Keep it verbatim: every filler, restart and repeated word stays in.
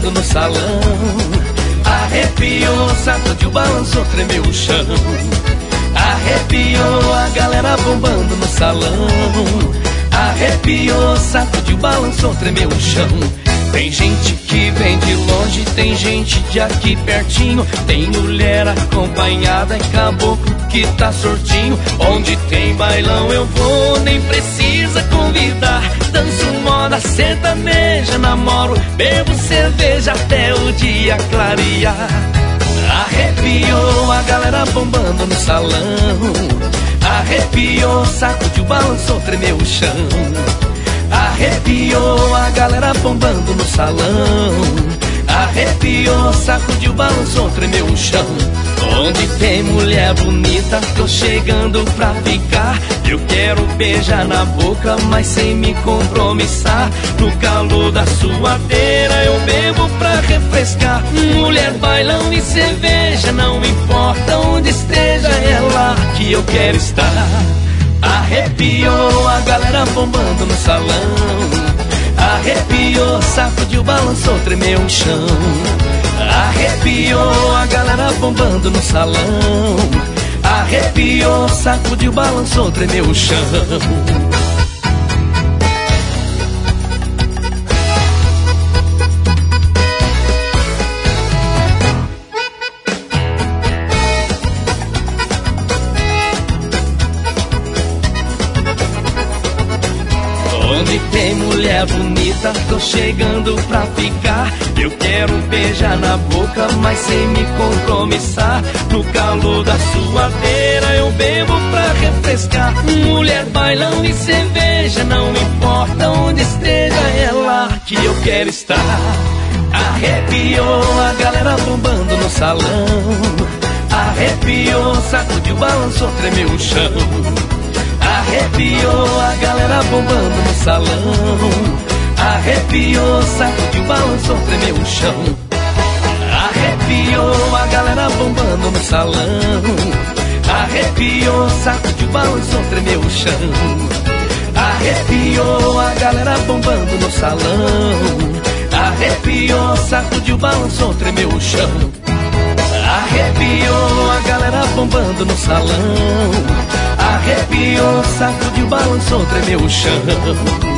bombando no salão. Arrepiou, sacudiu, balançou, tremeu o chão. Arrepiou, a galera bombando no salão. Arrepiou, sacudiu, balançou, tremeu o chão. Tem gente que vem de longe, tem gente de aqui pertinho. Tem mulher acompanhada e caboclo que tá sortinho. Onde tem bailão eu vou, nem precisa convidar. Danço moda sertaneja, namoro, bebo cerveja até o dia clarear. Arrepiou, a galera bombando no salão. Arrepiou, sacudiu, balançou, tremeu o chão. Arrepiou, a galera bombando no salão. Arrepiou, sacudiu, balançou, tremeu o chão. Onde tem mulher bonita, tô chegando pra ficar. Eu quero beijar na boca, mas sem me compromissar. No calor da suadeira eu bebo pra refrescar. Mulher, bailão e cerveja, não importa onde esteja, é lá que eu quero estar. Arrepiou, a galera bombando no salão. Arrepiou, sacudiu, balançou, tremeu o chão. Arrepiou, a galera bombando no salão. Arrepiou, sacudiu, balançou, tremeu o chão. Onde tem mulher bonita, tô chegando pra ficar. Eu quero beijar na boca, mas sem me compromissar. No calor da suadeira eu bebo pra refrescar. Mulher, bailão e cerveja, não importa onde esteja, é lá que eu quero estar. Arrepiou, a galera bombando no salão. Arrepiou, sacudiu, balançou, tremeu o chão. Arrepiou, a galera bombando no salão. Arrepiou, sacudiu, balançou, tremeu o chão. Arrepiou, a galera bombando no salão. Arrepiou, sacudiu, balançou, tremeu o chão. Arrepiou, a galera bombando no salão. Arrepiou, sacudiu, balançou, tremeu o chão. Arrepiou, a galera bombando no salão. Arrepiou, sacudiu, balançou, tremeu o chão.